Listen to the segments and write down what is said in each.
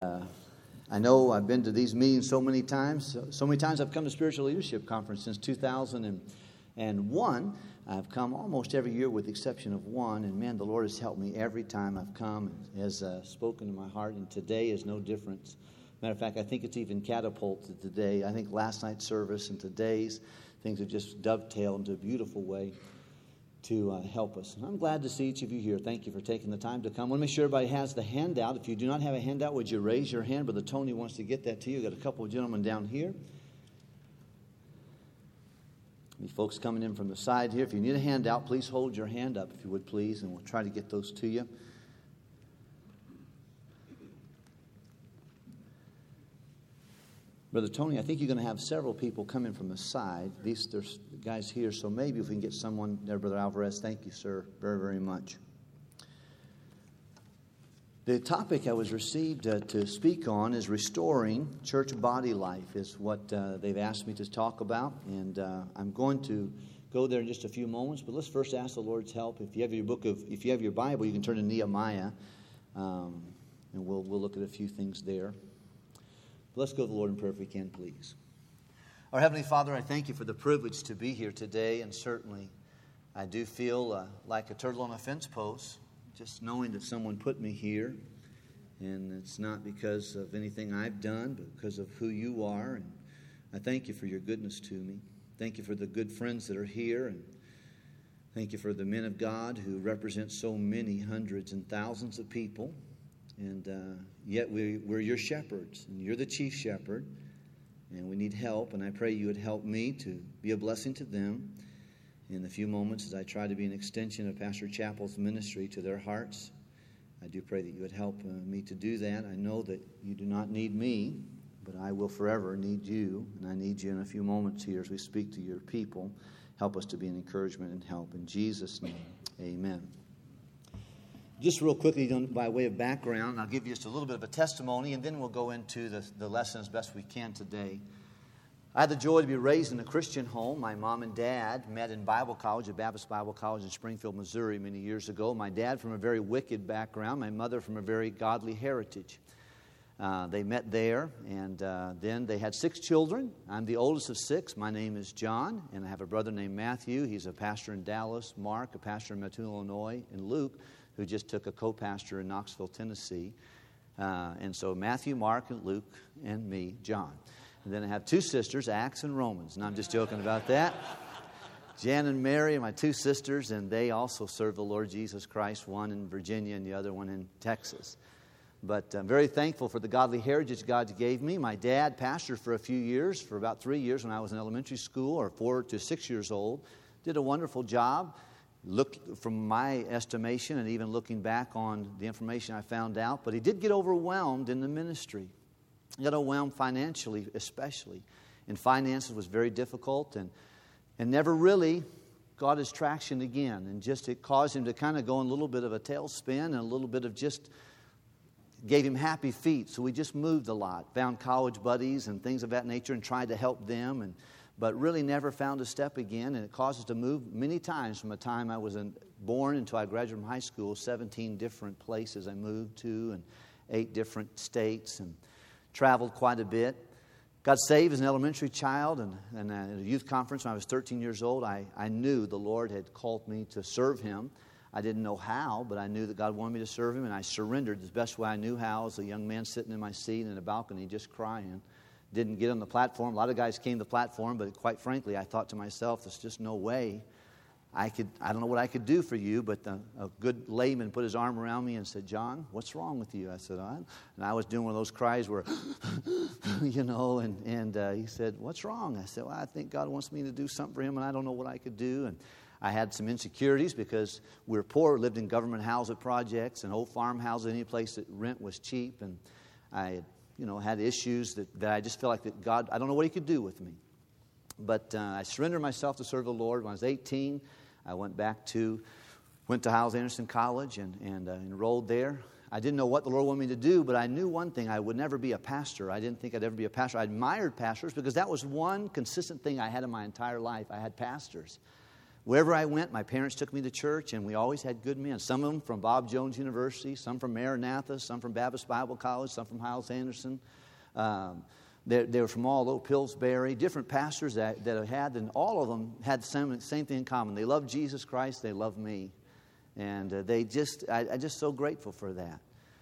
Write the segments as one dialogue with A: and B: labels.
A: I know I've been to these meetings so many times. So many times I've come to Spiritual Leadership Conference since 2001. I've come almost every year with the exception of one. And man, the Lord has helped me every time I've come, has spoken to my heart. And today is no different. Matter of fact, I think it's even catapulted today. I think last night's service and today's things have just dovetailed into a beautiful way to help us. And I'm glad to see each of you here. Thank you for taking the time to come. I want to make sure everybody has the handout. If you do not have a handout, would you raise your hand? Brother Tony wants to get that to you. We've got a couple of gentlemen down here. Any folks coming in from the side here. If you need a handout, please hold your hand up, if you would, please, and we'll try to get those to you. Brother Tony, I think you're going to have several people coming from the side. There's guys here, so maybe if we can get someone there. Brother Alvarez, thank you, sir, very, very much. The topic I was received to speak on is restoring church body life, is what they've asked me to talk about. And I'm going to go there in just a few moments, but let's first ask the Lord's help. If you have your Bible, you can turn to Nehemiah, and we'll look at a few things there. Let's go to the Lord in prayer if we can, please. Our Heavenly Father, I thank you for the privilege to be here today, and certainly I do feel like a turtle on a fence post, just knowing that someone put me here, and it's not because of anything I've done, but because of who you are, and I thank you for your goodness to me. Thank you for the good friends that are here, and thank you for the men of God who represent so many hundreds and thousands of people. And yet we're your shepherds, and you're the chief shepherd, and we need help, and I pray you would help me to be a blessing to them in the few moments as I try to be an extension of Pastor Chappell's ministry to their hearts. I do pray that you would help me to do that. I know that you do not need me, but I will forever need you, and I need you in a few moments here as we speak to your people. Help us to be an encouragement and help. In Jesus' name, amen. Just real quickly, by way of background, I'll give you just a little bit of a testimony, and then we'll go into the lesson as best we can today. I had the joy to be raised in a Christian home. My mom and dad met in Bible college, at Baptist Bible College in Springfield, Missouri, many years ago. My dad from a very wicked background, my mother from a very godly heritage. They met there, and then they had 6 children. I'm the oldest of 6. My name is John, and I have a brother named Matthew. He's a pastor in Dallas. Mark, a pastor in Mattoon, Illinois. And Luke, who just took a co-pastor in Knoxville, Tennessee. And so Matthew, Mark, and Luke, and me, John. And then I have 2 sisters, Acts and Romans. And I'm just joking about that. Jan and Mary are my 2 sisters, and they also serve the Lord Jesus Christ, one in Virginia and the other one in Texas. But I'm very thankful for the godly heritage God gave me. My dad pastored for a few years, for about 3 years when I was in elementary school, or 4 to 6 years old. Did a wonderful job. Look, from my estimation, and even looking back on the information I found out, but he did get overwhelmed in the ministry. He got overwhelmed financially, especially. And finances was very difficult, and never really got his traction again. And just it caused him to kind of go in a little bit of a tailspin, and a little bit of just gave him happy feet. So we just moved a lot, found college buddies and things of that nature, and tried to help them, but really never found a step again, and it caused us to move many times from the time I was born until I graduated from high school. 17 different places I moved to, and 8 different states, and traveled quite a bit. Got saved as an elementary child, and at a youth conference when I was 13 years old, I knew the Lord had called me to serve Him. I didn't know how, but I knew that God wanted me to serve Him, and I surrendered the best way I knew how as a young man sitting in my seat in a balcony just crying. Didn't get on the platform. A lot of guys came to the platform, but quite frankly, I thought to myself, there's just no way I don't know what I could do for you, but a good layman put his arm around me and said, John, what's wrong with you? I said, and I was doing one of those cries where, and he said, what's wrong? I said, well, I think God wants me to do something for Him, and I don't know what I could do. And I had some insecurities because we were poor, lived in government housing projects and old farmhouses, any place that rent was cheap, and I had issues that I just felt like that God, I don't know what He could do with me. But I surrendered myself to serve the Lord. When I was 18, I went to Hyles Anderson College and enrolled there. I didn't know what the Lord wanted me to do, but I knew one thing: I would never be a pastor. I didn't think I'd ever be a pastor. I admired pastors because that was one consistent thing I had in my entire life. I had pastors. Wherever I went, my parents took me to church, and we always had good men. Some of them from Bob Jones University, some from Maranatha, some from Baptist Bible College, some from Hyles-Anderson. They were from all over Pillsbury, different pastors that I had, and all of them had the same thing in common. They loved Jesus Christ, they loved me. And I'm just so grateful for that.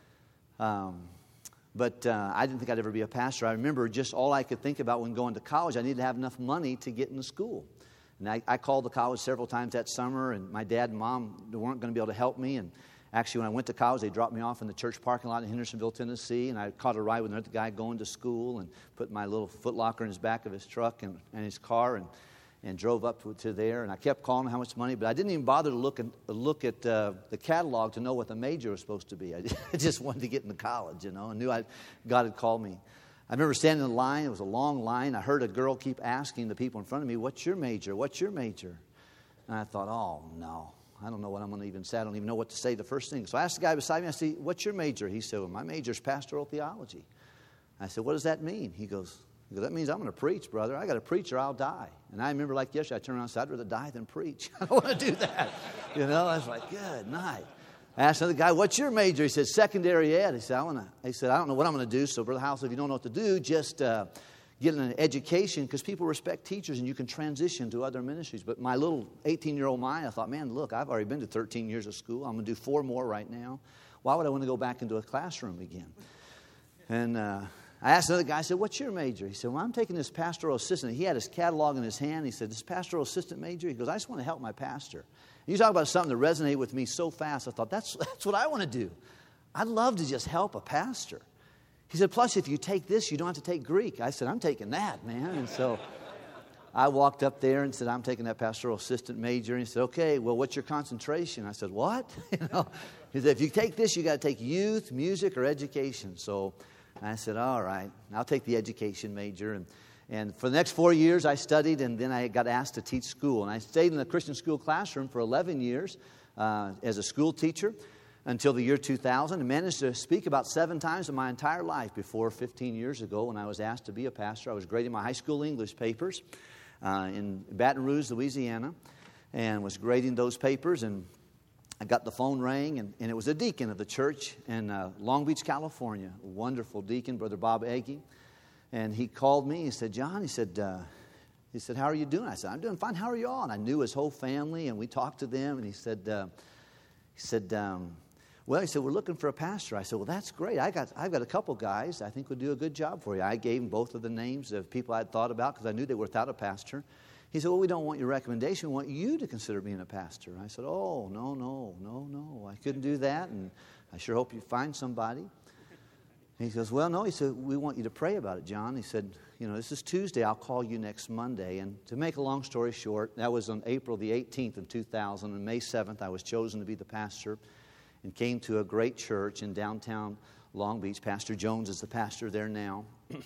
A: But I didn't think I'd ever be a pastor. I remember just all I could think about when going to college, I needed to have enough money to get into school. And I called the college several times that summer, and my dad and mom weren't going to be able to help me. And actually, when I went to college, they dropped me off in the church parking lot in Hendersonville, Tennessee, and I caught a ride with another guy going to school and put my little Foot Locker in his back of his truck and his car and drove up to there. And I kept calling how much money, but I didn't even bother to look at the catalog to know what the major was supposed to be. I just wanted to get into college, and knew God had called me. I remember standing in the line. It was a long line. I heard a girl keep asking the people in front of me, "What's your major? What's your major?" And I thought, oh, no. I don't know what I'm going to even say. I don't even know what to say the first thing. So I asked the guy beside me, I said, "What's your major?" He said, "Well, my major is pastoral theology." I said, "What does that mean?" He goes, "That means I'm going to preach, brother. I got to preach or I'll die." And I remember like yesterday, I turned around and said, "I'd rather die than preach." I don't want to do that. I was like, good night. I asked another guy, "What's your major?" He said, "Secondary ed." He said, "I don't know what I'm going to do. So, Brother House, if you don't know what to do, just get an education, because people respect teachers and you can transition to other ministries." But my little 18-year-old mind, I thought, man, look, I've already been to 13 years of school. I'm going to do 4 more right now. Why would I want to go back into a classroom again? And I asked another guy, I said, "What's your major?" He said, "Well, I'm taking this pastoral assistant." He had his catalog in his hand. He said, "This pastoral assistant major?" He goes, "I just want to help my pastor." And you talk about something that resonated with me so fast, I thought, that's what I want to do. I'd love to just help a pastor. He said, "Plus, if you take this, you don't have to take Greek." I said, "I'm taking that, man." And so I walked up there and said, "I'm taking that pastoral assistant major." And he said, "Okay, well, what's your concentration?" I said, "What?" He said, "If you take this, you got to take youth, music, or education." So I said, "All right, I'll take the education major." And for the next 4 years, I studied, and then I got asked to teach school. And I stayed in the Christian school classroom for 11 years as a school teacher until the year 2000, and managed to speak about 7 times in my entire life before 15 years ago when I was asked to be a pastor. I was grading my high school English papers in Baton Rouge, Louisiana, and was grading those papers, and I got the phone rang, and it was a deacon of the church in Long Beach, California, a wonderful deacon, Brother Bob Agee. And he called me. He said, "John," he said, "how are you doing?" I said, "I'm doing fine. How are you all?" And I knew his whole family, and we talked to them. And he said, "Well," he said, "we're looking for a pastor." I said, "Well, that's great. I've got a couple guys I think would do a good job for you." I gave him both of the names of people I'd thought about because I knew they were without a pastor. He said, "Well, we don't want your recommendation. We want you to consider being a pastor." I said, "Oh, no. I couldn't do that, and I sure hope you find somebody." And he goes, "Well, no." He said, "We want you to pray about it, John." He said, "This is Tuesday. I'll call you next Monday." And to make a long story short, that was on April the 18th in 2000. And May 7th, I was chosen to be the pastor and came to a great church in downtown Long Beach. Pastor Jones is the pastor there now.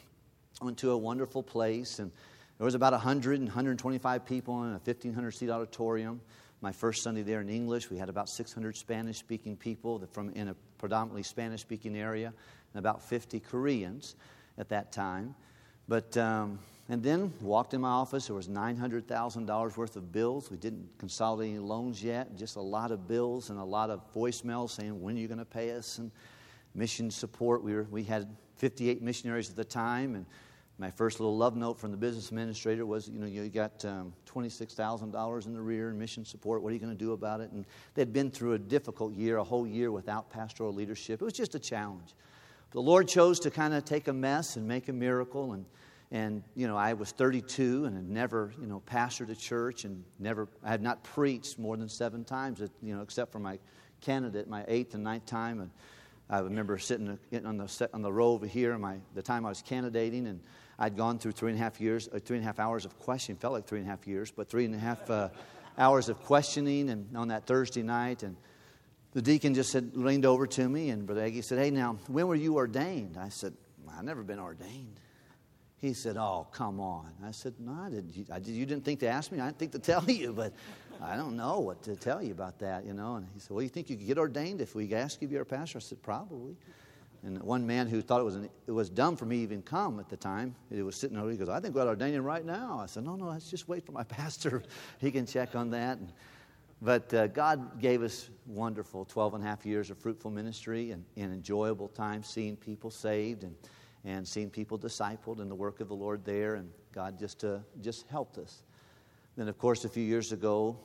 A: I went to a wonderful place, and there was about 125 people in a 1,500-seat auditorium. My first Sunday there in English, we had about 600 Spanish-speaking people in a predominantly Spanish-speaking area, and about 50 Koreans at that time. But and then walked in my office. There was $900,000 worth of bills. We didn't consolidate any loans yet. Just a lot of bills and a lot of voicemails saying, "When are you going to pay us?" And mission support. We had 58 missionaries at the time, and my first little love note from the business administrator was, "You got $26,000 in the rear in mission support. What are you going to do about it?" And they'd been through a difficult year, a whole year without pastoral leadership. It was just a challenge. The Lord chose to kind of take a mess and make a miracle. And I was 32 and had never, pastored a church, and I had not preached more than 7 times, except for my candidate, my 8th and 9th time. And I remember sitting on the row over here, the time I was candidating, and I'd gone through 3.5 hours of questioning. Felt like 3.5 years, but 3.5 hours of questioning, and on that Thursday night, and the deacon just leaned over to me, and Brother Agee said, "Hey, now, when were you ordained?" I said, "I've never been ordained." He said, "Oh, come on." I said, "No, you didn't think to ask me? I didn't think to tell you, but I don't know what to tell you about that, And he said, "Well, you think you could get ordained if we ask you to be our pastor?" I said, "Probably." And one man who thought it was dumb for me to even come at the time, he was sitting there, he goes, I think we'll ordain him right now. I said, no, let's just wait for my pastor. He can check on that. But God gave us wonderful 12 and a half years of fruitful ministry and enjoyable time seeing people saved and seeing people discipled in the work of the Lord there. And God just helped us. Then, of course, a few years ago,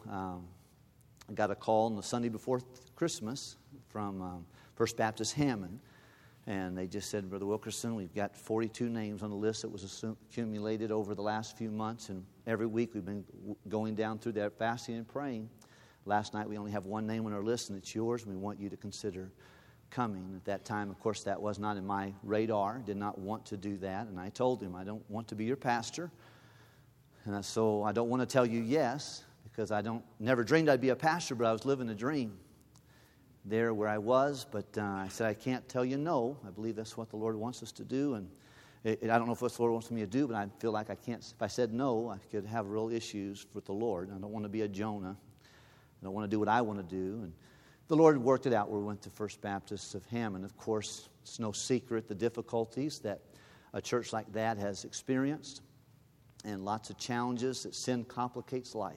A: I got a call on the Sunday before Christmas from First Baptist Hammond. And they just said, Brother Wilkerson, we've got 42 names on the list that was accumulated over the last few months. And every week we've been going down through that fasting and praying. Last night we only have one name on our list, and it's yours. And we want you to consider coming. At that time, of course, that was not in my radar. Did not want to do that. And I told him, I don't want to be your pastor. And so I don't want to tell you yes, because I never dreamed I'd be a pastor, but I was living a dream there where I was. But I said, I can't tell you no. I believe that's what the Lord wants us to do. And I don't know if what the Lord wants me to do, but I feel like I can't. If I said no, I could have real issues with the Lord. I don't want to be a Jonah. I don't want to do what I want to do. And the Lord worked it out. We went to First Baptist of Hammond. Of course, it's no secret the difficulties that a church like that has experienced and lots of challenges that sin complicates life.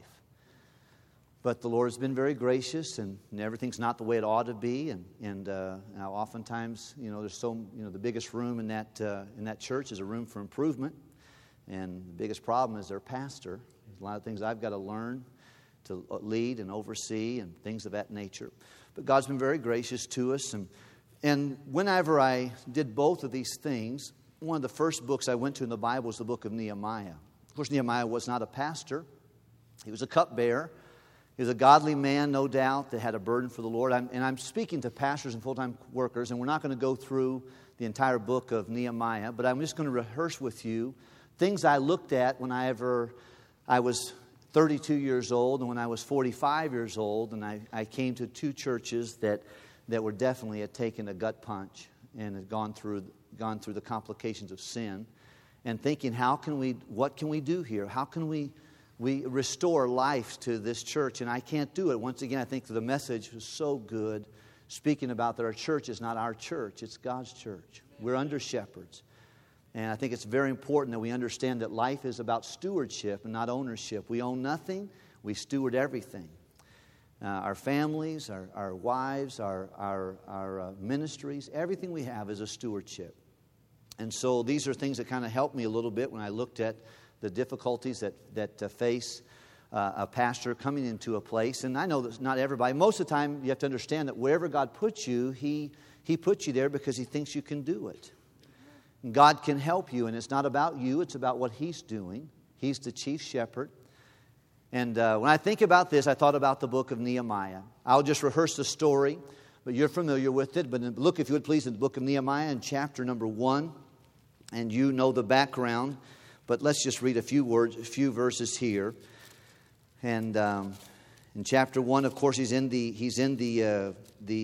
A: But the Lord has been very gracious, and everything's not the way it ought to be. And now oftentimes, there's the biggest room in that church is a room for improvement. And the biggest problem is their pastor. There's a lot of things I've got to learn to lead and oversee and things of that nature. But God's been very gracious to us. And whenever I did both of these things, one of the first books I went to in the Bible was the book of Nehemiah. Of course, Nehemiah was not a pastor. He was a cupbearer. He was a godly man, no doubt, that had a burden for the Lord. I'm speaking to pastors and full-time workers, and we're not going to go through the entire book of Nehemiah, but I'm just going to rehearse with you things I looked at when I was 32 years old and when I was 45 years old, and I came to two churches that were definitely had taken a gut punch and had gone through the complications of sin, and thinking, what can we do here? How can we restore life to this church? And I can't do it. Once again, I think the message was so good, speaking about that our church is not our church, it's God's church. We're under shepherds. And I think it's very important that we understand that life is about stewardship and not ownership. We own nothing, we steward everything. Our families, our wives, our ministries, everything we have is a stewardship. And so these are things that kind of helped me a little bit when I looked at the difficulties that face a pastor coming into a place. And I know that not everybody, most of the time you have to understand that wherever God puts you, He puts you there because He thinks you can do it. And God can help you, and it's not about you, it's about what He's doing. He's the chief shepherd. And when I think about this, I thought about the book of Nehemiah. I'll just rehearse the story, but you're familiar with it. But look, if you would please, in the book of Nehemiah in chapter number 1, and you know the background. But let's just read a few verses here. And in chapter 1, of course, he's in the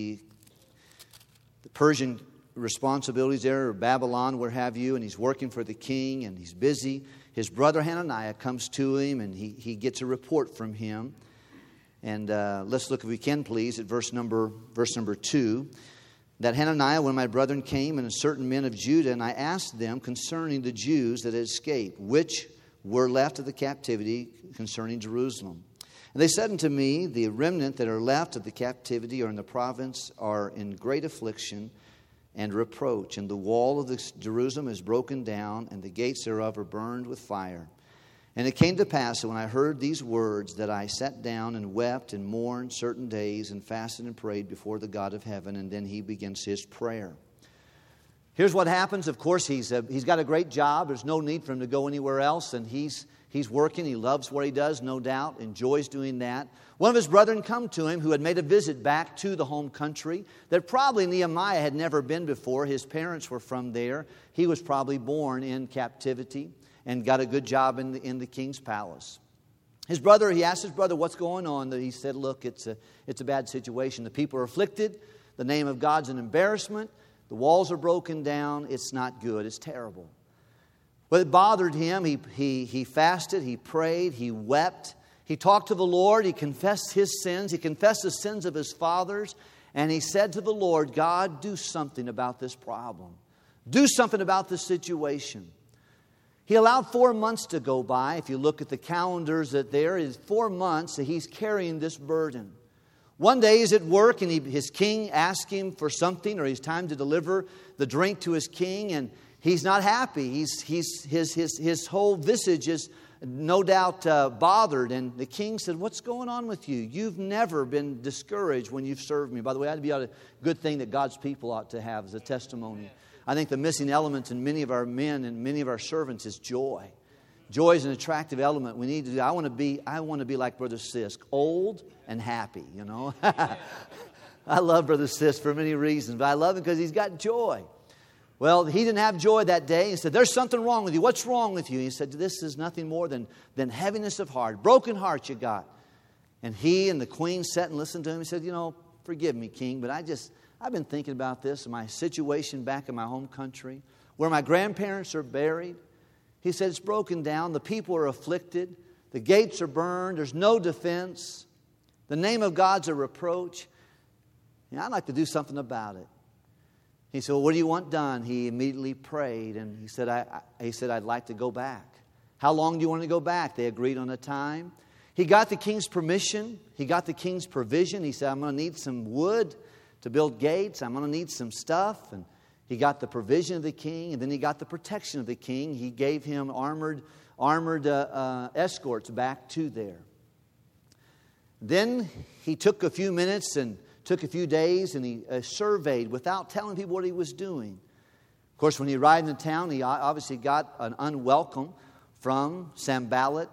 A: Persian responsibilities there, or Babylon, where have you, and he's working for the king, and he's busy. His brother Hananiah comes to him, and he gets a report from him. And let's look, if we can, please, at verse number 2. That Hananiah, one of my brethren, came, and certain men of Judah, and I asked them concerning the Jews that had escaped, which were left of the captivity concerning Jerusalem. And they said unto me, the remnant that are left of the captivity or in the province are in great affliction and reproach, and the wall of Jerusalem is broken down, and the gates thereof are burned with fire. And it came to pass that when I heard these words, that I sat down and wept and mourned certain days and fasted and prayed before the God of heaven. And then he begins his prayer. Here's what happens. Of course, he's got a great job. There's no need for him to go anywhere else. And he's working. He loves what he does, no doubt. Enjoys doing that. One of his brethren come to him who had made a visit back to the home country that probably Nehemiah had never been before. His parents were from there. He was probably born in captivity and got a good job in the king's palace. He asked his brother, what's going on? He said, look, it's a bad situation. The people are afflicted. The name of God's an embarrassment. The walls are broken down. It's not good. It's terrible. But it bothered him. He fasted. He prayed. He wept. He talked to the Lord. He confessed his sins. He confessed the sins of his fathers. And he said to the Lord, God, do something about this problem. Do something about this situation. He allowed 4 months to go by. If you look at the calendars that there is 4 months that he's carrying this burden. One day he's at work and his king asks him for something, or it's time to deliver the drink to his king, and he's not happy. His whole visage is no doubt bothered. And the king said, what's going on with you? You've never been discouraged when you've served me. By the way, that'd be a good thing that God's people ought to have as a testimony. I think the missing element in many of our men and many of our servants is joy. Joy is an attractive element. We need to do. I want to be like Brother Sisk, old and happy, you know. I love Brother Sisk for many reasons, but I love him because he's got joy. Well, he didn't have joy that day. He said, there's something wrong with you. What's wrong with you? He said, this is nothing more than heaviness of heart, broken heart you got. And he and the queen sat and listened to him. He said, forgive me, king, but I've been thinking about this, my situation back in my home country, where my grandparents are buried. He said, it's broken down. The people are afflicted. The gates are burned. There's no defense. The name of God's a reproach. I'd like to do something about it. He said, well, what do you want done? He immediately prayed, and he said, I'd like to go back. How long do you want to go back? They agreed on a time. He got the king's permission. He got the king's provision. He said, I'm going to need some wood to build gates. I'm going to need some stuff. And he got the provision of the king, and then he got the protection of the king. He gave him armored escorts back to there. Then he took a few minutes and took a few days, and he surveyed without telling people what he was doing. Of course, when he arrived in the town, he obviously got an unwelcome from Sanballat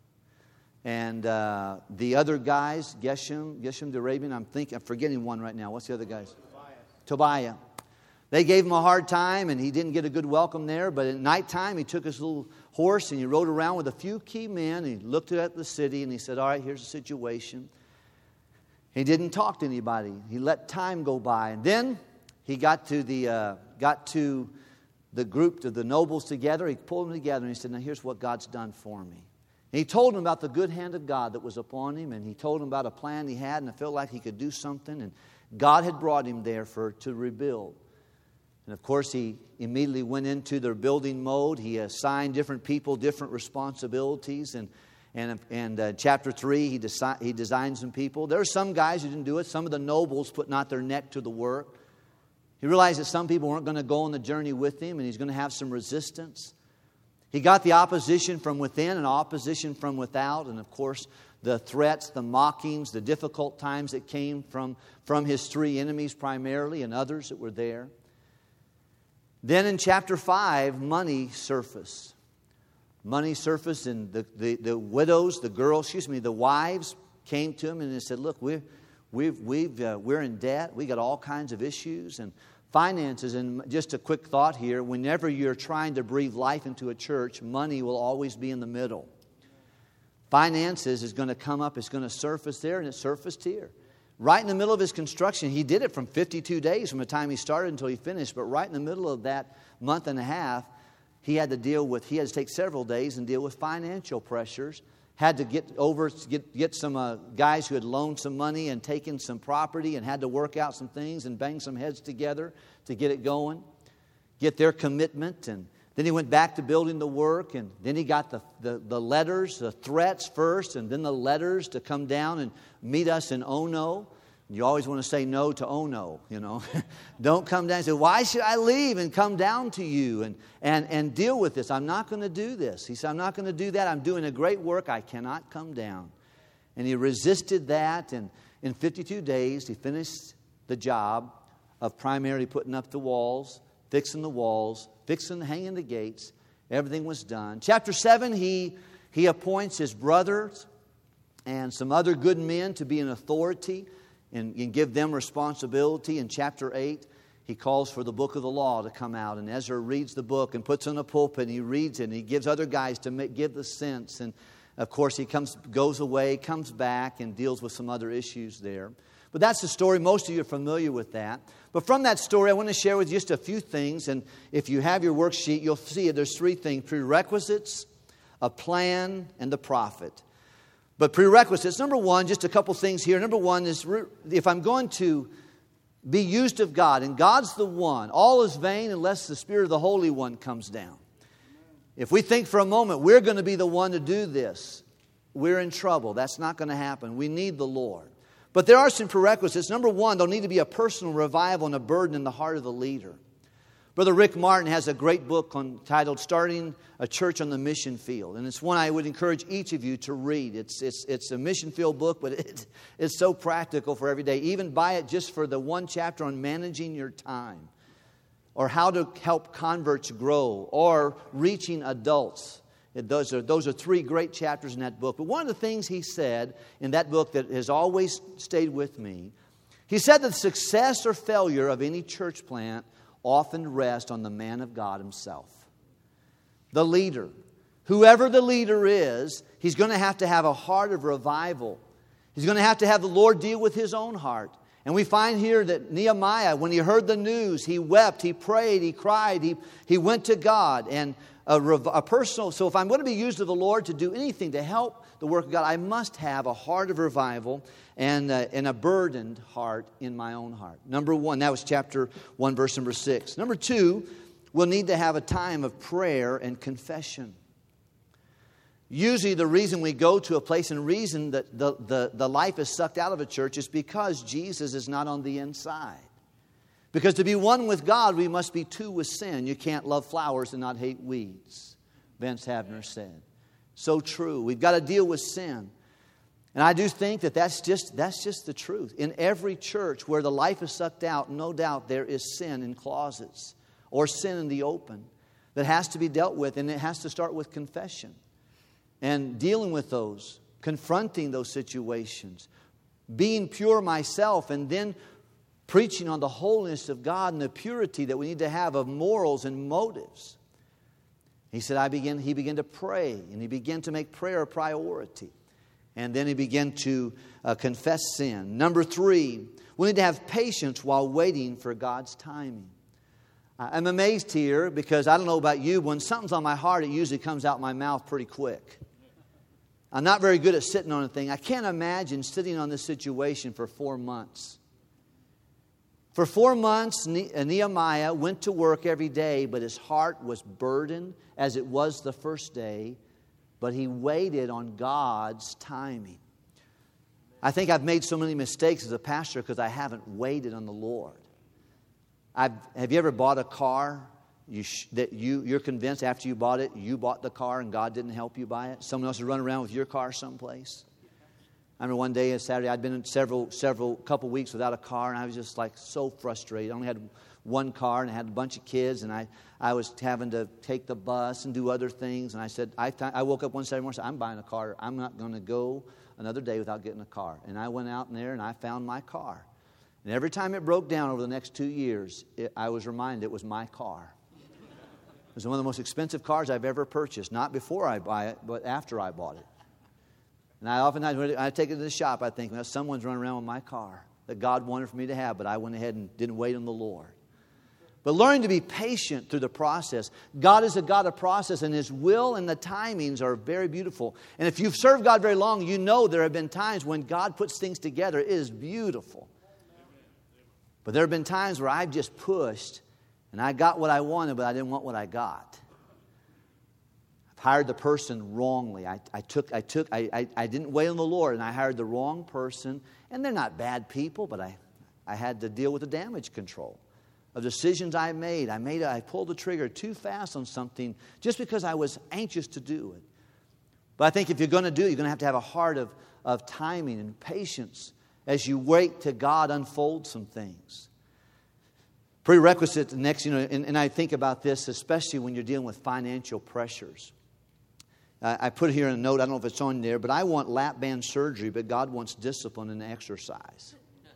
A: and the other guys, Geshem the Arabian. I'm forgetting one right now. What's the other guys? Tobiah. They gave him a hard time, and he didn't get a good welcome there. But at nighttime, he took his little horse, and he rode around with a few key men. And he looked at the city, and he said, all right, here's the situation. He didn't talk to anybody. He let time go by. And then he got to the group, to the nobles together. He pulled them together, and he said, now here's what God's done for me. And he told them about the good hand of God that was upon him, and he told them about a plan he had, and I felt like he could do something. And God had brought him there to rebuild. And of course, he immediately went into their building mode. He assigned different people different responsibilities. And chapter 3, he designed some people. There are some guys who didn't do it. Some of the nobles put not their neck to the work. He realized that some people weren't going to go on the journey with him, and he's going to have some resistance. He got the opposition from within and opposition from without. And of course, the threats, the mockings, the difficult times that came from his 3 enemies primarily, and others that were there. Then in chapter 5, money surfaced. Money surfaced, and the widows, the wives came to him and they said, look, we're in debt. We got all kinds of issues and finances. And just a quick thought here, whenever you're trying to breathe life into a church, money will always be in the middle. Finances is going to come up, it's going to surface there, and it surfaced here. Right in the middle of his construction, he did it from 52 days from the time he started until he finished. But right in the middle of that month and a half, he had to take several days and deal with financial pressures. Had to get some guys who had loaned some money and taken some property, and had to work out some things and bang some heads together to get it going, get their commitment. And then he went back to building the work, and then he got the letters, the threats first, and then the letters to come down and meet us in Ono. You always want to say no to Ono, Don't come down and say, why should I leave and come down to you and deal with this? I'm not going to do this. He said, I'm not going to do that. I'm doing a great work. I cannot come down. And he resisted that, and in 52 days, he finished the job of primarily putting up the walls, fixing the walls, hanging the gates. Everything was done. Chapter 7, he appoints his brothers and some other good men to be an authority and give them responsibility. In chapter 8, he calls for the book of the law to come out. And Ezra reads the book and puts it in a pulpit, and he reads it, and he gives other guys to give the sense. And of course, he goes away, comes back, and deals with some other issues there. But that's the story. Most of you are familiar with that. But from that story, I want to share with you just a few things. And if you have your worksheet, you'll see it. There's 3 things: prerequisites, a plan, and the prophet. But prerequisites, number 1, just a couple things here. Number 1 is, if I'm going to be used of God. And God's the one. All is vain unless the Spirit of the Holy One comes down. If we think for a moment we're going to be the one to do this, we're in trouble. That's not going to happen. We need the Lord. But there are some prerequisites. Number one, there'll need to be a personal revival and a burden in the heart of the leader. Brother Rick Martin has a great book titled Starting a Church on the Mission Field. And it's one I would encourage each of you to read. It's a mission field book, but it's so practical for every day. Even buy it just for the one chapter on managing your time, or how to help converts grow, or reaching adults. Those are three great chapters in that book. But one of the things he said in that book that has always stayed with me, he said that the success or failure of any church plant often rests on the man of God himself. The leader. Whoever the leader is, he's going to have a heart of revival. He's going to have the Lord deal with his own heart. And we find here that Nehemiah, when he heard the news, he wept, he prayed, he cried, he went to God. And a personal, so if I'm going to be used of the Lord to do anything to help the work of God, I must have a heart of revival and a burdened heart in my own heart. Number one, that was chapter 1, verse number 6. Number 2, we'll need to have a time of prayer and confession. Usually the reason we go to a place and reason that the life is sucked out of a church is because Jesus is not on the inside. Because to be one with God, we must be two with sin. You can't love flowers and not hate weeds, Vince Havner said. So true. We've got to deal with sin. And I do think that's just the truth. In every church where the life is sucked out, no doubt there is sin in closets or sin in the open that has to be dealt with, and it has to start with confession and dealing with those, confronting those situations, being pure myself, and then preaching on the holiness of God and the purity that we need to have of morals and motives. He said, he began to pray, and he began to make prayer a priority. And then he began to confess sin. Number 3, we need to have patience while waiting for God's timing. I'm amazed here because I don't know about you, when something's on my heart, it usually comes out my mouth pretty quick. I'm not very good at sitting on a thing. I can't imagine sitting on this situation for 4 months. For 4 months, Nehemiah went to work every day, but his heart was burdened as it was the first day. But he waited on God's timing. I think I've made so many mistakes as a pastor because I haven't waited on the Lord. Have you ever bought a car that you're convinced after you bought it, you bought the car and God didn't help you buy it? Someone else is running around with your car someplace. I remember one day, Saturday, I'd been in couple weeks without a car, and I was just like so frustrated. I only had one car, and I had a bunch of kids, and I was having to take the bus and do other things. And I said, I woke up one Saturday morning and said, I'm buying a car. I'm not going to go another day without getting a car. And I went out in there, and I found my car. And every time it broke down over the next 2 years, I was reminded it was my car. It was one of the most expensive cars I've ever purchased. Not before I buy it, but after I bought it. And when I take it to the shop, I think, well, someone's running around with my car that God wanted for me to have, but I went ahead and didn't wait on the Lord. But learning to be patient through the process. God is a God of process, and His will and the timings are very beautiful. And if you've served God very long, you know there have been times when God puts things together. It is beautiful. But there have been times where I've just pushed, and I got what I wanted, but I didn't want what I got. Hired the person wrongly. I didn't wait on the Lord, and I hired the wrong person. And they're not bad people, but I had to deal with the damage control of decisions I made. I pulled the trigger too fast on something just because I was anxious to do it. But I think if you're going to do it, you're going to have a heart of timing and patience as you wait till God unfold some things. Prerequisite next, and I think about this especially when you're dealing with financial pressures. I put here in a note, I don't know if it's on there, but I want lap band surgery, but God wants discipline and exercise.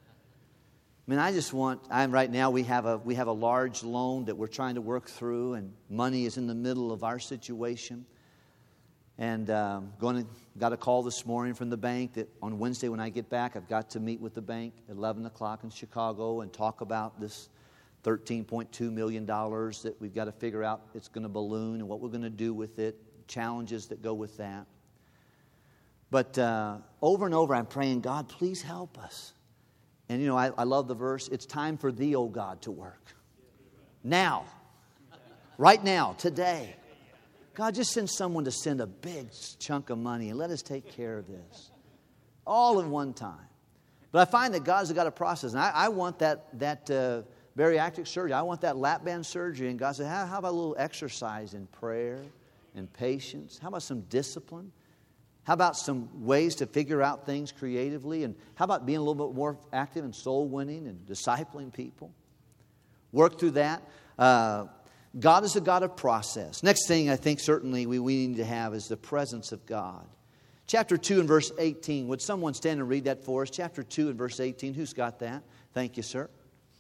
A: I mean, right now we have a large loan that we're trying to work through, and money is in the middle of our situation. And got a call this morning from the bank that on Wednesday when I get back, I've got to meet with the bank at 11 o'clock in Chicago and talk about this $13.2 million that we've got to figure out it's going to balloon and what we're going to do with it. Challenges that go with that. But over and over I'm praying, God, please help us. And you know, I love the verse, it's time for thee, O God, to work. Now. Right now, today. God, just send someone to send a big chunk of money and let us take care of this. All in one time. But I find that God's got a process. And I want that bariatric surgery. I want that lap band surgery. And God said, how about a little exercise in prayer and patience? How about some discipline? How about some ways to figure out things creatively? And how about being a little bit more active in soul winning and discipling people? Work through that. God is a God of process. Next thing I think certainly we need to have is the presence of God. Chapter 2 and verse 18. Would someone stand and read that for us? Chapter 2 and verse 18. Who's got that? Thank you, sir.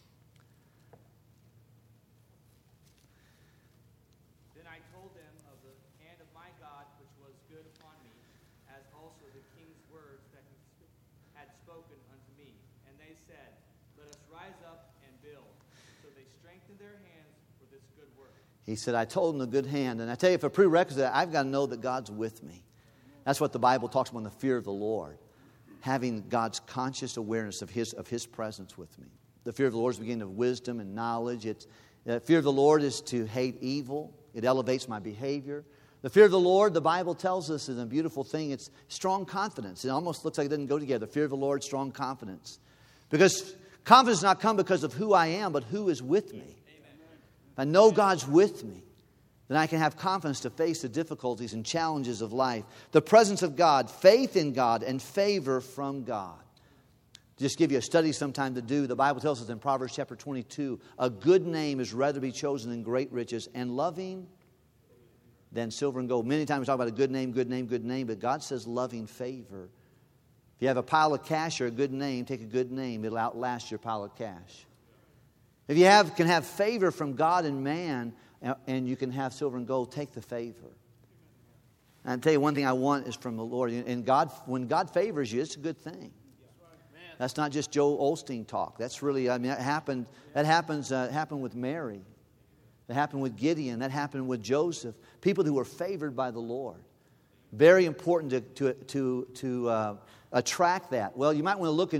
B: Then I told them of the hand of my God which was good upon me, as also the king's words that he had spoken unto me. And they said, let us rise up and build. So they strengthened their hands for this good work.
A: He said, I told him the good hand. And I tell you, for prerequisite, I've got to know that God's with me. That's what the Bible talks about in the fear of the Lord. Having God's conscious awareness of His presence with me. The fear of the Lord is the beginning of wisdom and knowledge. The fear of the Lord is to hate evil. It elevates my behavior. The fear of the Lord, the Bible tells us, is a beautiful thing. It's strong confidence. It almost looks like it doesn't go together. The fear of the Lord, strong confidence. Because confidence does not come because of who I am, but who is with me. If I know God's with me, then I can have confidence to face the difficulties and challenges of life. The presence of God, faith in God, and favor from God. Just give you a study sometime to do. The Bible tells us in Proverbs chapter 22, a good name is rather to be chosen than great riches, and loving than silver and gold. Many times we talk about a good name, good name, good name, but God says loving favor. If you have a pile of cash or a good name, take a good name. It'll outlast your pile of cash. If you can have favor from God and man, and you can have silver and gold, take the favor. And I'll tell you one thing I want is from the Lord. And God, when God favors you, it's a good thing. That's not just Joel Osteen talk. That's really, I mean, that happened with Mary. That happened with Gideon. That happened with Joseph. People who were favored by the Lord. Very important to attract that. Well, you might want to look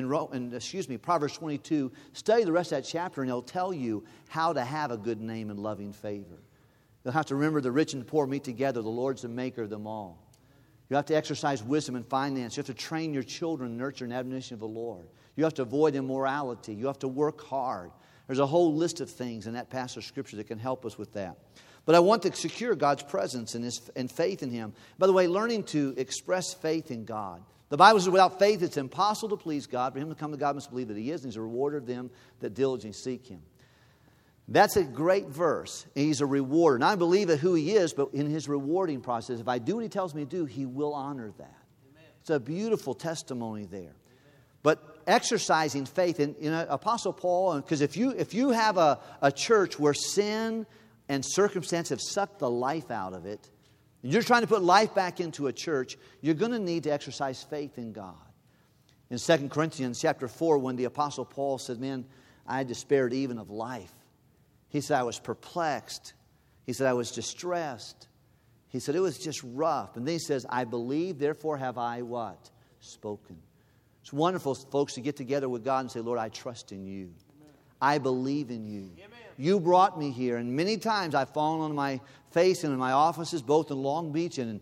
A: in Proverbs 22. Study the rest of that chapter, and it'll tell you how to have a good name and loving favor. You'll have to remember the rich and the poor meet together. The Lord's the maker of them all. You have to exercise wisdom and finance. You have to train your children, nurture and admonition of the Lord. You have to avoid immorality. You have to work hard. There's a whole list of things in that passage of Scripture that can help us with that. But I want to secure God's presence and faith in Him. By the way, learning to express faith in God. The Bible says without faith it's impossible to please God. For him to come to God must believe that He is, and He's a rewarder of them that diligently seek Him. That's a great verse. He's a rewarder. And I believe at who He is, but in His rewarding process, if I do what He tells me to do, He will honor that. Amen. It's a beautiful testimony there. Amen. But exercising faith, and Apostle Paul, because if you have a church where sin and circumstance have sucked the life out of it, and you're trying to put life back into a church, you're going to need to exercise faith in God. In 2 Corinthians chapter 4, when the Apostle Paul said, man, I despaired even of life. He said, I was perplexed. He said, I was distressed. He said, it was just rough. And then he says, I believe, therefore have I what? Spoken. It's wonderful, folks, to get together with God and say, Lord, I trust in You. Amen. I believe in You. Amen. You brought me here. And many times I've fallen on my face and in my offices, both in Long Beach and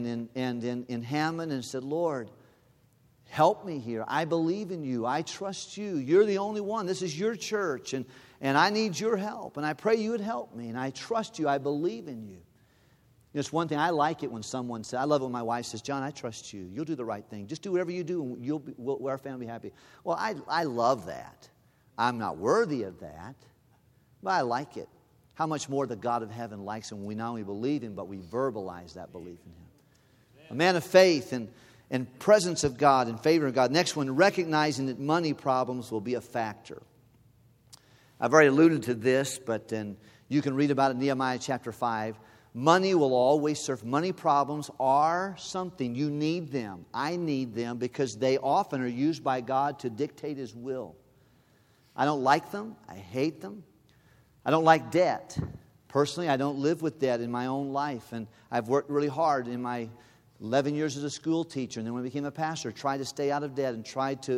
A: in Hammond, and said, Lord, help me here. I believe in You. I trust You. You're the only one. This is Your church. And I need Your help. And I pray You would help me. And I trust You. I believe in You. It's one thing, I like it when someone says, I love it when my wife says, John, I trust You. You'll do the right thing. Just do whatever you do and our family will be happy. Well, I love that. I'm not worthy of that, but I like it. How much more the God of heaven likes it when we not only believe Him, but we verbalize that belief in Him. A man of faith and presence of God and favor of God. Next one, recognizing that money problems will be a factor. I've already alluded to this, but then you can read about it in Nehemiah chapter 5. Money will always serve. Money problems are something. You need them. I need them because they often are used by God to dictate His will. I don't like them. I hate them. I don't like debt. Personally, I don't live with debt in my own life. And I've worked really hard in my 11 years as a school teacher. And then when I became a pastor, tried to stay out of debt and tried to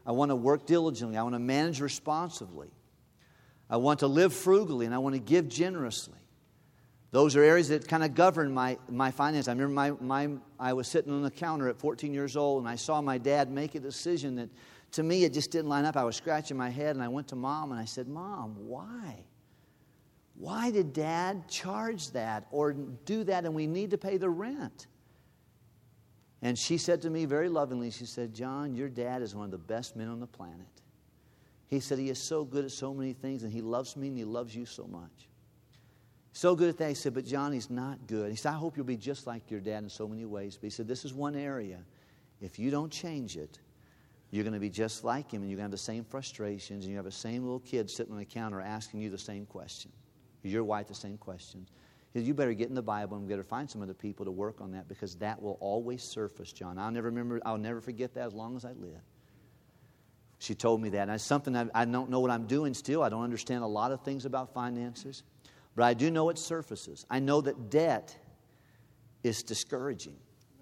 A: I want to work diligently. I want to manage responsibly. I want to live frugally, and I want to give generously. Those are areas that kind of govern my finance. I remember I was sitting on the counter at 14 years old, and I saw my dad make a decision that, to me, it just didn't line up. I was scratching my head, and I went to Mom, and I said, Mom, why? Why did Dad charge that or do that, and we need to pay the rent? And she said to me very lovingly, she said, John, your dad is one of the best men on the planet. He said he is so good at so many things, and he loves me, and he loves you so much. So good at that. He said, but John, he's not good. He said, I hope you'll be just like your dad in so many ways. But he said, this is one area. If you don't change it, you're going to be just like him, and you're going to have the same frustrations, and you have the same little kid sitting on the counter asking you the same question. Your wife the same questions. He said, you better get in the Bible and better find some other people to work on that, because that will always surface, John. I'll never forget that as long as I live. She told me that. And it's something I don't know what I'm doing still. I don't understand a lot of things about finances. But I do know it surfaces. I know that debt is discouraging.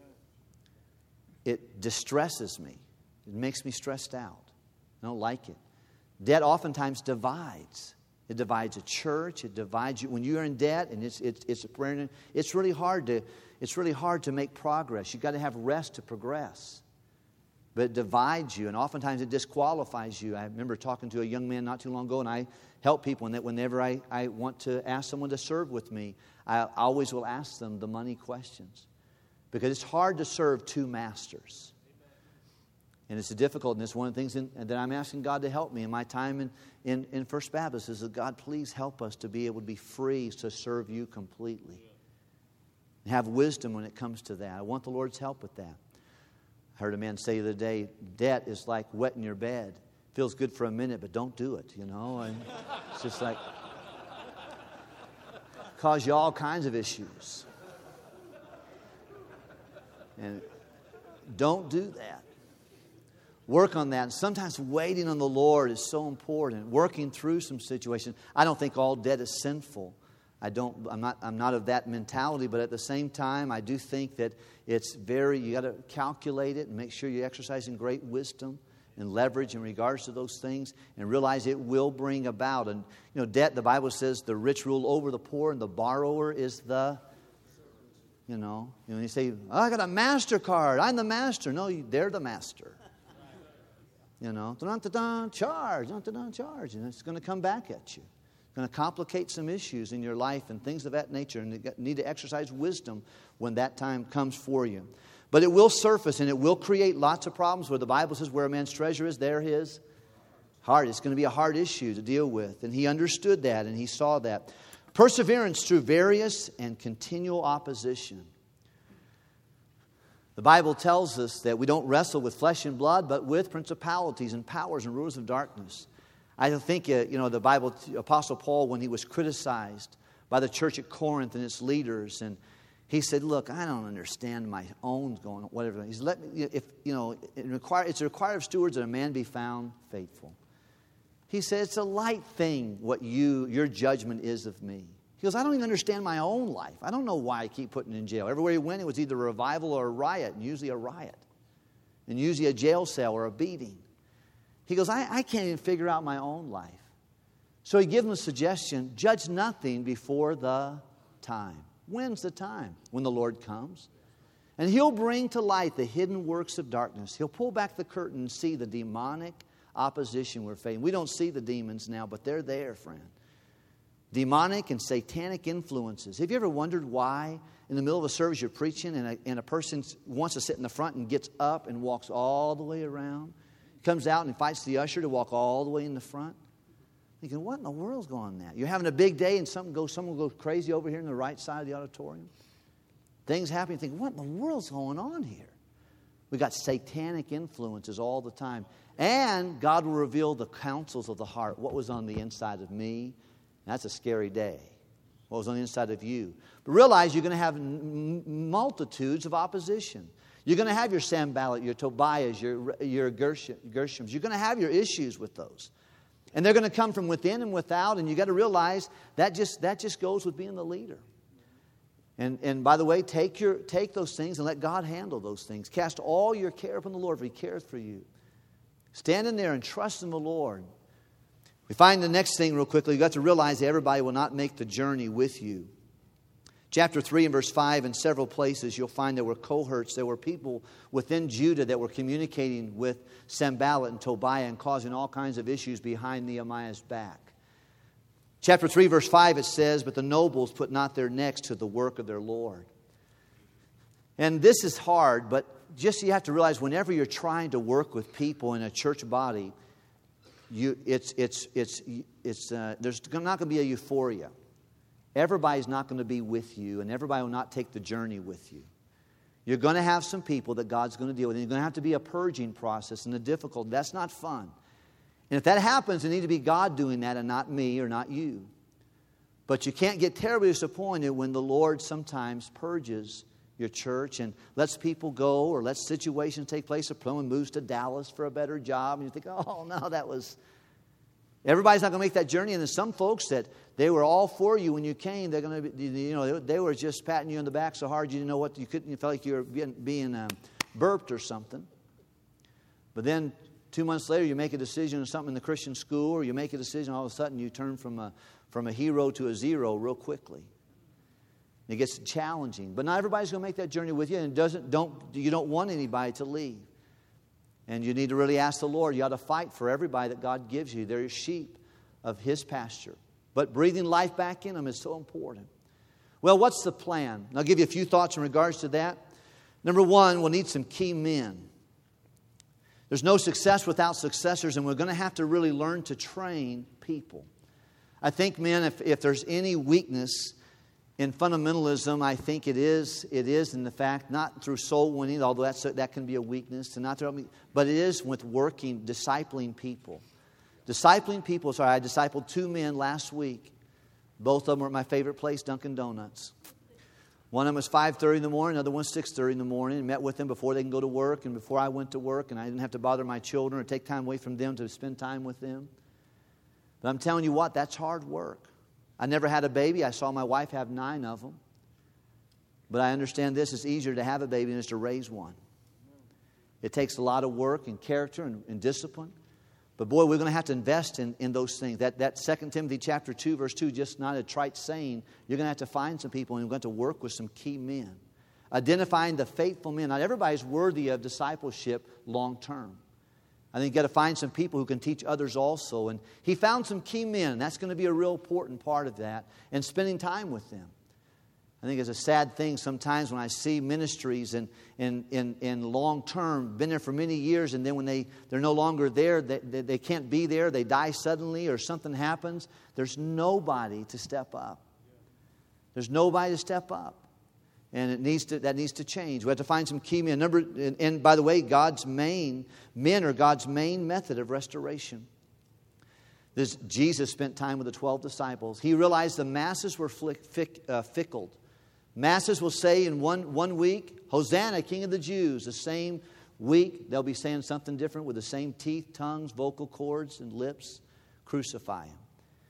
A: It distresses me. It makes me stressed out. I don't like it. Debt oftentimes divides. It divides a church. It divides you. When you're in debt, and it's really hard to make progress. You've got to have rest to progress. But it divides you, and oftentimes it disqualifies you. I remember talking to a young man not too long ago, and I help people, and that whenever I want to ask someone to serve with me, I always will ask them the money questions. Because it's hard to serve two masters. And it's difficult, and it's one of the things that I'm asking God to help me in my time in First Baptist, is that God, please help us to be able to be free to serve you completely. And have wisdom when it comes to that. I want the Lord's help with that. I heard a man say the other day, debt is like wetting your bed. Feels good for a minute, but don't do it, you know. And it's just like, cause you all kinds of issues. And don't do that. Work on that. And sometimes waiting on the Lord is so important. Working through some situations. I don't think all debt is sinful. I'm not of that mentality, but at the same time, I do think that you got to calculate it and make sure you're exercising great wisdom and leverage in regards to those things, and realize it will bring about. And debt, the Bible says, the rich rule over the poor, and the borrower is the, you say, I got a MasterCard, I'm the master. No, they're the master. Charge, and it's going to come back at you. It's going to complicate some issues in your life and things of that nature, and you need to exercise wisdom when that time comes for you. But it will surface, and it will create lots of problems where the Bible says where a man's treasure is, there his heart. It's going to be a hard issue to deal with. And he understood that, and he saw that. Perseverance through various and continual opposition. The Bible tells us that we don't wrestle with flesh and blood, but with principalities and powers and rulers of darkness. I think, the Bible, Apostle Paul, when he was criticized by the church at Corinth and its leaders, and he said, look, I don't understand my own going, whatever. He said, it's required of stewards that a man be found faithful. He said, it's a light thing what your judgment is of me. He goes, I don't even understand my own life. I don't know why I keep putting in jail. Everywhere he went, it was either a revival or a riot, and usually a riot. And usually a jail cell or a beating. He goes, I can't even figure out my own life. So he gives them a suggestion, judge nothing before the time. When's the time? When the Lord comes. And He'll bring to light the hidden works of darkness. He'll pull back the curtain and see the demonic opposition we're facing. We don't see the demons now, but they're there, friend. Demonic and satanic influences. Have you ever wondered why in the middle of a service you're preaching and a person wants to sit in the front and gets up and walks all the way around? Comes out and fights the usher to walk all the way in the front? Thinking, what in the world's going on there? You're having a big day and someone goes crazy over here on the right side of the auditorium. Things happen, you think, what in the world's going on here? We got satanic influences all the time. And God will reveal the counsels of the heart. What was on the inside of me? That's a scary day. What was on the inside of you? But realize you're going to have multitudes of opposition. You're going to have your Sanballat, your Tobias, your Gershoms. You're going to have your issues with those. And they're going to come from within and without, and you got to realize that just goes with being the leader. And by the way, take those things and let God handle those things. Cast all your care upon the Lord, for He cares for you. Stand in there and trust in the Lord. We find the next thing real quickly. You've got to realize that everybody will not make the journey with you. Chapter 3 and verse 5, in several places you'll find there were cohorts. There were people within Judah that were communicating with Sanballat and Tobiah and causing all kinds of issues behind Nehemiah's back. Chapter 3 verse 5 it says, but the nobles put not their necks to the work of their Lord. And this is hard, but just you have to realize whenever you're trying to work with people in a church body, there's not going to be a euphoria. Everybody's not going to be with you, and everybody will not take the journey with you. You're going to have some people that God's going to deal with, and you're going to have to be a purging process and the difficult. That's not fun. And if that happens, it needs to be God doing that and not me or not you. But you can't get terribly disappointed when the Lord sometimes purges your church and lets people go or lets situations take place. If someone moves to Dallas for a better job and you think, oh no, that was... Everybody's not going to make that journey. And there's some folks that they were all for you when you came. They're going to be, they were just patting you on the back so hard you didn't know what you couldn't. You felt like you were being burped or something. But then 2 months later, you make a decision on something in the Christian school, or you make a decision, all of a sudden you turn from a hero to a zero real quickly. It gets challenging. But not everybody's going to make that journey with you, and you don't want anybody to leave. And you need to really ask the Lord. You ought to fight for everybody that God gives you. They're sheep of His pasture. But breathing life back in them is so important. Well, what's the plan? I'll give you a few thoughts in regards to that. Number one, we'll need some key men. There's no success without successors, and we're going to have to really learn to train people. I think, men, if there's any weakness in fundamentalism, I think it is in the fact, not through soul winning, although that can be a weakness, but it is with discipling people. Discipling people, I discipled 2 men last week. Both of them were at my favorite place, Dunkin' Donuts. One of them was 5:30 in the morning, another one 6:30 in the morning. And met with them before they can go to work and before I went to work. And I didn't have to bother my children or take time away from them to spend time with them. But I'm telling you what, that's hard work. I never had a baby. I saw my wife have 9 of them. But I understand this. It's easier to have a baby than it is to raise one. It takes a lot of work and character and discipline. But boy, we're going to have to invest in those things. That 2 Timothy chapter 2, verse 2, just not a trite saying. You're going to have to find some people and you're going to work with some key men. Identifying the faithful men. Not everybody's worthy of discipleship long term. I think you've got to find some people who can teach others also. And he found some key men. That's going to be a real important part of that. And spending time with them. I think it's a sad thing sometimes when I see ministries in long term, been there for many years, and then when they're no longer there, they can't be there, they die suddenly or something happens. There's nobody to step up. There's nobody to step up. And that needs to change. We have to find some key men. And by the way, men are God's main method of restoration. Jesus spent time with the 12 disciples. He realized the masses were fickle. Masses will say in one week, Hosanna, King of the Jews. The same week, they'll be saying something different with the same teeth, tongues, vocal cords, and lips. Crucify Him.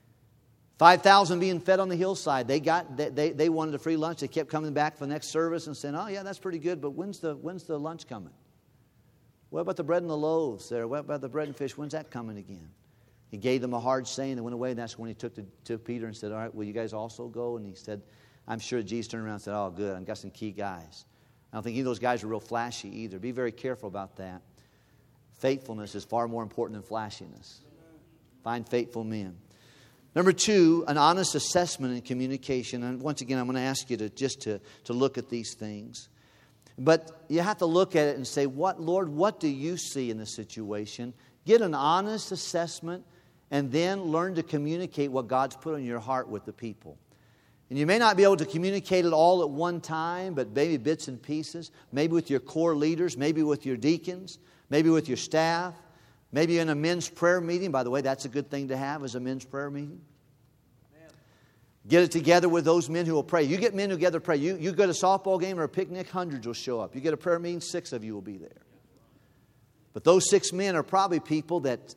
A: 5,000 being fed on the hillside. They wanted a free lunch. They kept coming back for the next service and saying, oh yeah, that's pretty good, but when's the lunch coming? What about the bread and the loaves there? What about the bread and fish? When's that coming again? He gave them a hard saying and went away. And that's when he took Peter and said, all right, will you guys also go? And he said, I'm sure Jesus turned around and said, oh, good, I've got some key guys. I don't think any of those guys are real flashy either. Be very careful about that. Faithfulness is far more important than flashiness. Find faithful men. Number 2, an honest assessment and communication. And once again, I'm going to ask you to look at these things. But you have to look at it and say, Lord, what do you see in this situation? Get an honest assessment and then learn to communicate what God's put on your heart with the people. And you may not be able to communicate it all at one time, but maybe bits and pieces. Maybe with your core leaders, maybe with your deacons, maybe with your staff. Maybe in a men's prayer meeting. By the way, that's a good thing to have as a men's prayer meeting. Amen. Get it together with those men who will pray. You get men who gather to pray. You go to a softball game or a picnic, hundreds will show up. You get a prayer meeting, 6 of you will be there. But those 6 men are probably people that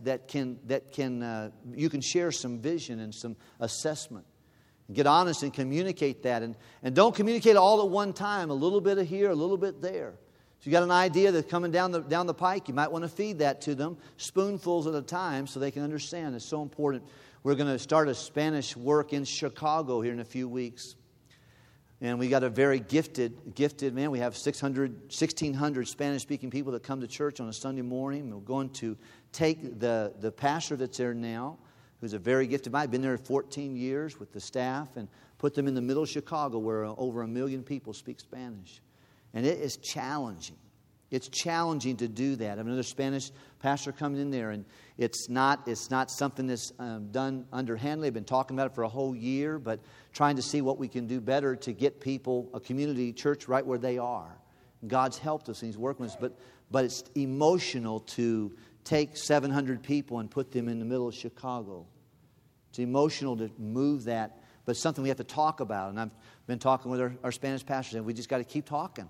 A: you can share some vision and some assessment. Get honest and communicate that. And don't communicate all at one time. A little bit of here, a little bit there. If you got an idea that's coming down the pike, you might want to feed that to them, spoonfuls at a time, so they can understand. It's so important. We're going to start a Spanish work in Chicago here in a few weeks. And we got a very gifted man. We have 1,600 Spanish-speaking people that come to church on a Sunday morning. We're going to take the pastor that's there now, who's a very gifted man. I've been there 14 years with the staff, and put them in the middle of Chicago where over 1 million people speak Spanish. And it is challenging. It's challenging to do that. I have another Spanish pastor coming in there, and it's not something that's done underhandedly. I've been talking about it for a whole year, but trying to see what we can do better to get people, a community church, right where they are. God's helped us, and He's working with us. But it's emotional to take 700 people and put them in the middle of Chicago. It's emotional to move that, but it's something we have to talk about. And I've been talking with our Spanish pastors, and we just got to keep talking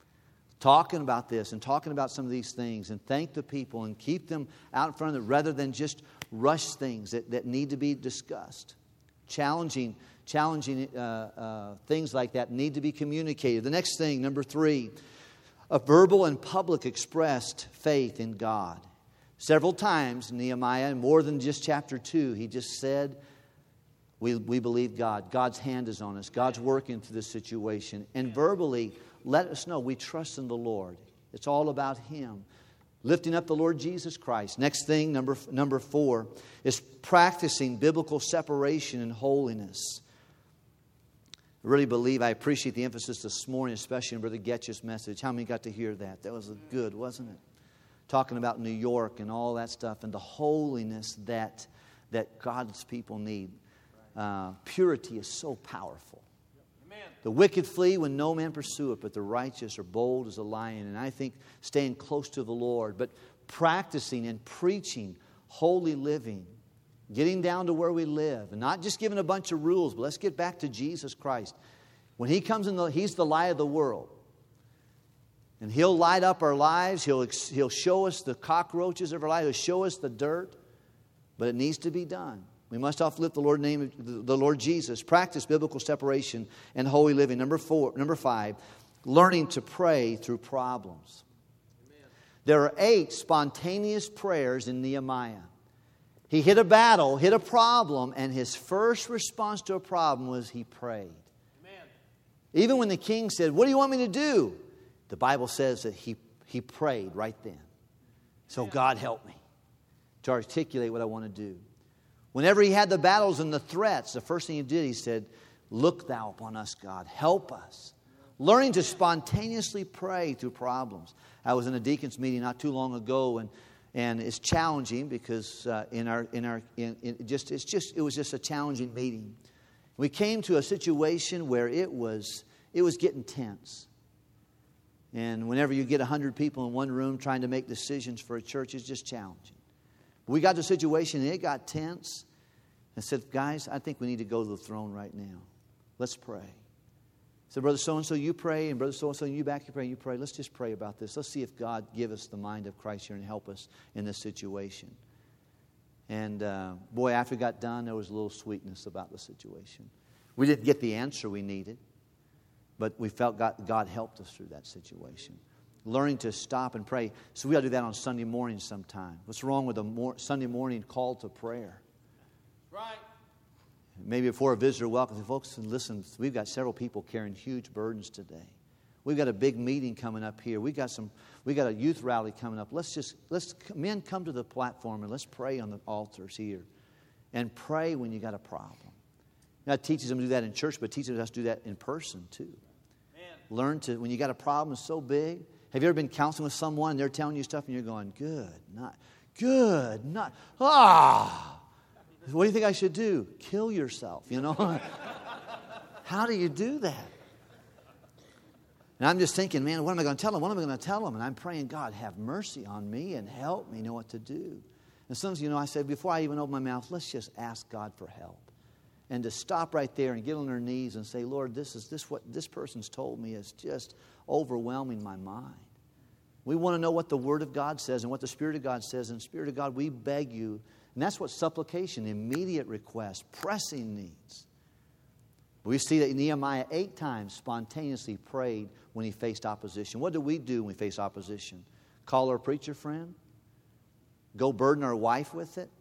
A: about this and talking about some of these things, and thank the people and keep them out in front of them rather than just rush things that need to be discussed. Challenging things like that need to be communicated. The next thing, number 3, a verbal and public expressed faith in God. Several times Nehemiah, more than just chapter 2, he just said, we believe God. God's hand is on us. God's working through this situation. And verbally, let us know we trust in the Lord. It's all about Him. Lifting up the Lord Jesus Christ. Next thing, number 4, is practicing biblical separation and holiness. I really believe, I appreciate the emphasis this morning, especially in Brother Getch's message. How many got to hear that? That was good, wasn't it? Talking about New York and all that stuff and the holiness that God's people need. Purity is so powerful. Amen. The wicked flee when no man pursueth, but the righteous are bold as a lion. And I think staying close to the Lord, but practicing and preaching holy living, getting down to where we live, and not just giving a bunch of rules, but let's get back to Jesus Christ. When He comes in, He's the light of the world. And He'll light up our lives. He'll show us the cockroaches of our life. He'll show us the dirt. But it needs to be done. We must uplift the Lord Jesus. Practice biblical separation and holy living. Number 5, learning to pray through problems. Amen. There are 8 spontaneous prayers in Nehemiah. He hit a battle, hit a problem, and his first response to a problem was he prayed. Amen. Even when the king said, "What do you want me to do?" The Bible says that he prayed right then. So God help me to articulate what I want to do. Whenever he had the battles and the threats, the first thing he did, he said, "Look thou upon us, God. Help us." Learning to spontaneously pray through problems. I was in a deacon's meeting not too long ago, and it's challenging because it was just a challenging meeting. We came to a situation where it was getting tense. And whenever you get 100 people in one room trying to make decisions for a church, it's just challenging. We got to a situation and it got tense. And said, "Guys, I think we need to go to the throne right now. Let's pray." I said, "Brother so-and-so, you pray, and Brother so-and-so, you back, you pray. Let's just pray about this. Let's see if God give us the mind of Christ here and help us in this situation." And boy, after it got done, there was a little sweetness about the situation. We didn't get the answer we needed, but we felt God helped us through that situation. Learning to stop and pray. So we got to do that on Sunday morning sometime. What's wrong with a Sunday morning call to prayer? Right. Maybe before a visitor welcomes, folks, listen, we've got several people carrying huge burdens today. We've got a big meeting coming up here. We got a youth rally coming up. Men come to the platform and let's pray on the altars here. And pray when you got a problem. God teaches them to do that in church, but teaches us to do that in person too. Man. Learn to, when you got a problem so big. Have you ever been counseling with someone and they're telling you stuff and you're going, what do you think I should do? Kill yourself, How do you do that? And I'm just thinking, man, what am I going to tell them? What am I going to tell them? And I'm praying, God, have mercy on me and help me know what to do. And sometimes, I said, before I even open my mouth, let's just ask God for help. And to stop right there and get on our knees and say, Lord, what this person's told me is just overwhelming my mind. We want to know what the Word of God says and what the Spirit of God says. And Spirit of God, we beg you. And that's what supplication, immediate request, pressing needs. But we see that Nehemiah 8 times spontaneously prayed when he faced opposition. What do we do when we face opposition? Call our preacher friend? Go burden our wife with it?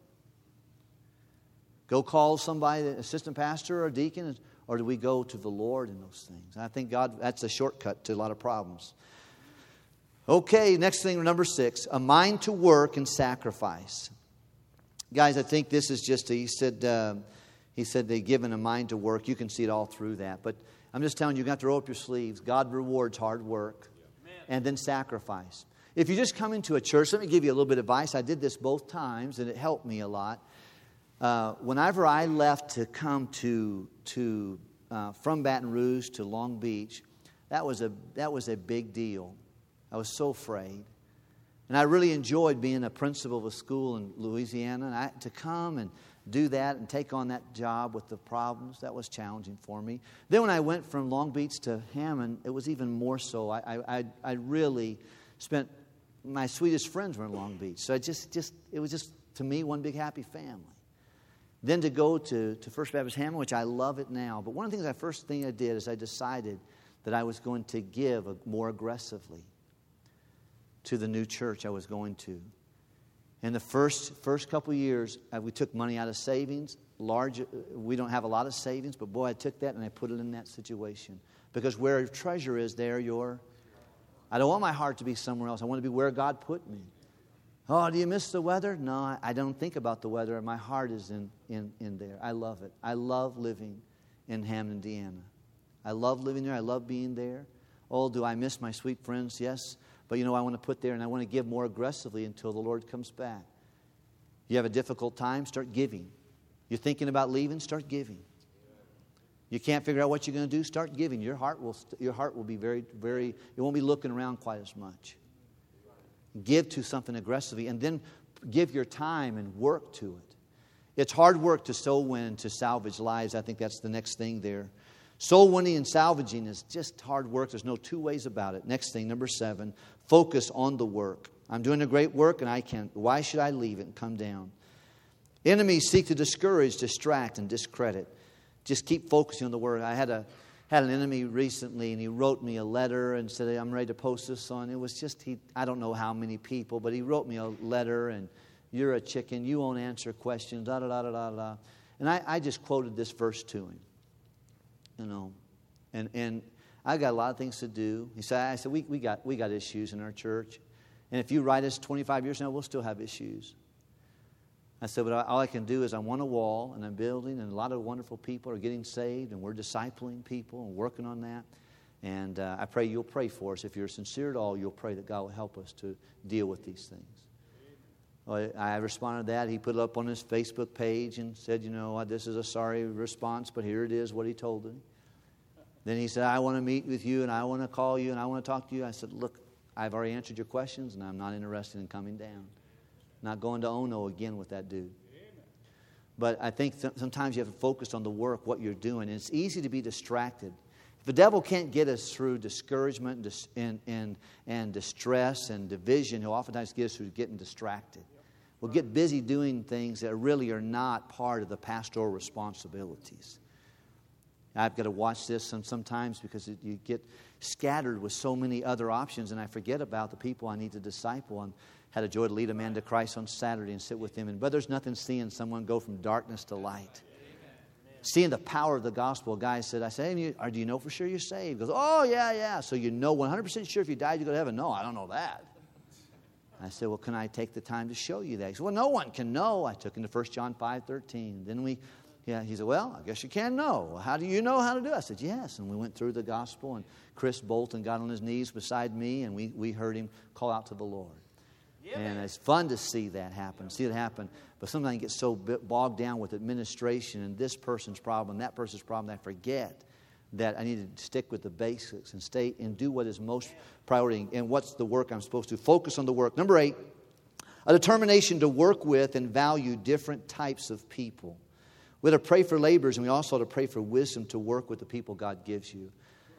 A: Go call somebody, an assistant pastor or a deacon? Or do we go to the Lord in those things? And I think God, that's a shortcut to a lot of problems. Okay, next thing, number 6, a mind to work and sacrifice. Guys, I think this is just, he said they've given a mind to work. You can see it all through that. But I'm just telling you, you've got to roll up your sleeves. God rewards hard work and then sacrifice. If you just come into a church, let me give you a little bit of advice. I did this both times, and it helped me a lot. Whenever I left to come from Baton Rouge to Long Beach, that was a big deal. I was so afraid. And I really enjoyed being a principal of a school in Louisiana. And to come and do that and take on that job with the problems, that was challenging for me. Then when I went from Long Beach to Hammond, it was even more so. I really spent, my sweetest friends were in Long Beach. So it was just, to me, one big happy family. Then to go to First Baptist Hammond, which I love it now. But one of the things first thing I did is I decided that I was going to give more aggressively to the new church I was going to. In the first couple of years, we took money out of savings. We don't have a lot of savings, but boy, I took that and I put it in that situation. Because where your treasure is, there I don't want my heart to be somewhere else. I want to be where God put me. Oh, do you miss the weather? No, I don't think about the weather. My heart is in there. I love it. I love living in Hammond, Indiana. I love living there. I love being there. Oh, do I miss my sweet friends? Yes. But I want to put there and I want to give more aggressively until the Lord comes back. You have a difficult time? Start giving. You're thinking about leaving? Start giving. You can't figure out what you're going to do? Start giving. Your heart will be very, very, you won't be looking around quite as much. Give to something aggressively and then give your time and work to it. It's hard work to soul win, to salvage lives. I think that's the next thing there. Soul winning and salvaging is just hard work. There's no two ways about it. Next thing, number 7, focus on the work. I'm doing a great work and I can't. Why should I leave it and come down? Enemies seek to discourage, distract, and discredit. Just keep focusing on the work. I had an enemy recently and he wrote me a letter and said, I'm ready to post this on. It was just, I don't know how many people, but he wrote me a letter and you're a chicken, you won't answer questions, da da da da da da. And I just quoted this verse to him. And I got a lot of things to do. I said, we got issues in our church. And if you write us 25 years now, we'll still have issues. I said, but all I can do is I'm on a wall and I'm building and a lot of wonderful people are getting saved and we're discipling people and working on that. And I pray you'll pray for us. If you're sincere at all, you'll pray that God will help us to deal with these things. Well, I responded to that. He put it up on his Facebook page and said, this is a sorry response, but here it is, what he told me. Then he said, I want to meet with you and I want to call you and I want to talk to you. I said, look, I've already answered your questions and I'm not interested in coming down. Not going to Ono again with that dude. But I think sometimes you have to focus on the work, what you're doing. And it's easy to be distracted. If the devil can't get us through discouragement and distress and division, he'll oftentimes get us through getting distracted. We'll get busy doing things that really are not part of the pastoral responsibilities. I've got to watch this sometimes because you get scattered with so many other options and I forget about the people I need to disciple. I had a joy to lead a man to Christ on Saturday and sit with him. But there's nothing seeing someone go from darkness to light. Seeing the power of the gospel. A guy said, hey, do you know for sure you're saved? He goes, oh, yeah. So you know 100% sure if you died you go to heaven? No, I don't know that. I said, well, can I take the time to show you that? He said, well, no one can know. I took him to 1 John 5:13. Then he said, well, I guess you can know. How do you know how to do it? I said, yes. And we went through the gospel, and Chris Bolton got on his knees beside me, and we heard him call out to the Lord. Yeah, and it's fun to see that happen, But sometimes you get so bogged down with administration and this person's problem, that person's problem, that I forget that I need to stick with the basics and stay and do what is most priority and what's the work I'm supposed to. Focus on the work. Number 8, a determination to work with and value different types of people. We have to pray for laborers, and we also have to pray for wisdom to work with the people God gives you.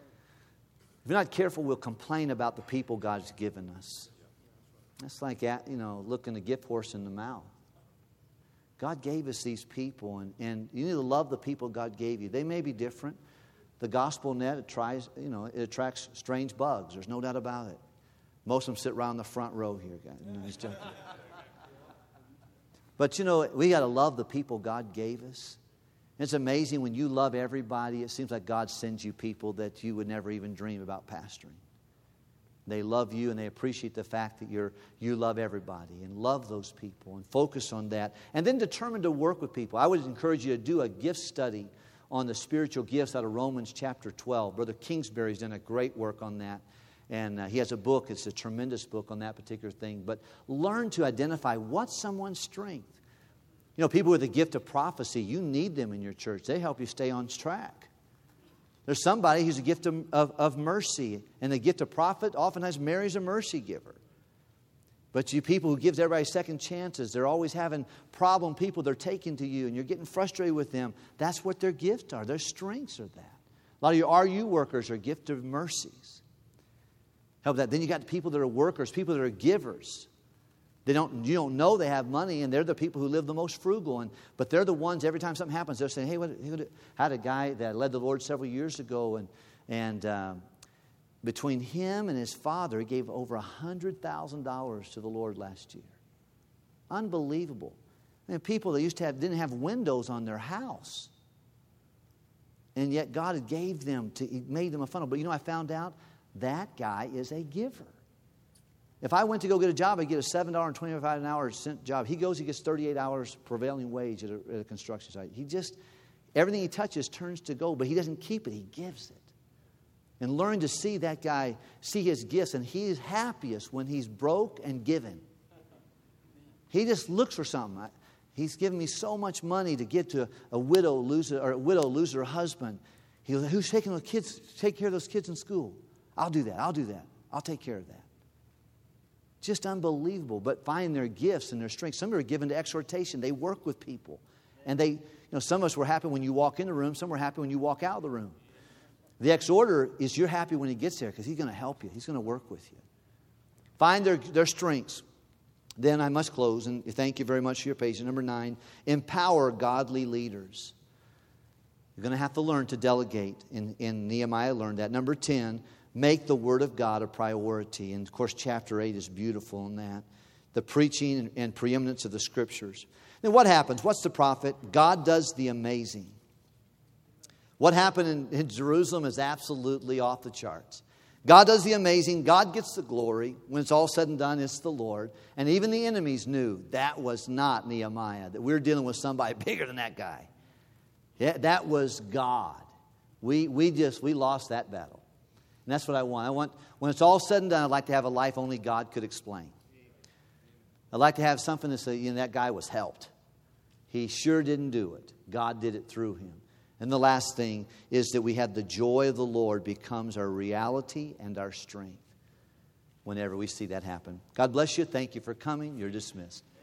A: If you're not careful, we'll complain about the people God's given us. That's like, looking a gift horse in the mouth. God gave us these people, and you need to love the people God gave you. They may be different. The gospel net, it attracts strange bugs. There's no doubt about it. Most of them sit around the front row here, guys. No, just joking. But we got to love the people God gave us. It's amazing when you love everybody, it seems like God sends you people that you would never even dream about pastoring. They love you and they appreciate the fact that you love everybody, and love those people and focus on that. And then determined to work with people. I would encourage you to do a gift study on the spiritual gifts out of Romans chapter 12. Brother Kingsbury's done a great work on that. And he has a book. It's a tremendous book on that particular thing. But learn to identify what's someone's strength. People with the gift of prophecy, you need them in your church. They help you stay on track. There's somebody who's a gift of mercy. And the gift of prophet oftentimes marries a mercy giver. But you people who gives everybody second chances, they're always having problem people they're taking to you, and you're getting frustrated with them. That's what their gifts are. Their strengths are that. A lot of your RU workers are gift of mercies. Help that. Then you got people that are workers, people that are givers. You don't know they have money, and they're the people who live the most frugal. But they're the ones, every time something happens, they're saying, hey, I had a guy that led the Lord several years ago, and between him and his father, he gave over $100,000 to the Lord last year. Unbelievable. People that didn't have windows on their house. And yet God had He made them a funnel. But I found out that guy is a giver. If I went to go get a job, I'd get a $7.25 an hour job. He gets 38 hours prevailing wage at a construction site. Everything he touches turns to gold, but he doesn't keep it, he gives it. And learn to see that guy, see his gifts, and he is happiest when he's broke and given. He just looks for something. He's given me so much money to get to a widow lose her husband. Who's taking the kids, take care of those kids in school? I'll do that. I'll take care of that. Just unbelievable. But find their gifts and their strengths. Some are given to exhortation. They work with people. And some of us were happy when you walk in the room. Some were happy when you walk out of the room. The exhorter is you're happy when he gets there because he's going to help you. He's going to work with you. Find their strengths. Then I must close, and thank you very much for your patience. Number 9, empower godly leaders. You're going to have to learn to delegate. In Nehemiah learned that. Number 10, make the Word of God a priority. And of course, chapter 8 is beautiful in that. The preaching and preeminence of the Scriptures. Then what happens? What's the profit? God does the amazing. What happened in Jerusalem is absolutely off the charts. God does the amazing. God gets the glory. When it's all said and done, it's the Lord. And even the enemies knew that was not Nehemiah, that we were dealing with somebody bigger than that guy. Yeah, that was God. We lost that battle. And that's what I want. When it's all said and done, I'd like to have a life only God could explain. I'd like to have something to say, that guy was helped. He sure didn't do it. God did it through him. And the last thing is that we have the joy of the Lord becomes our reality and our strength whenever we see that happen. God bless you. Thank you for coming. You're dismissed.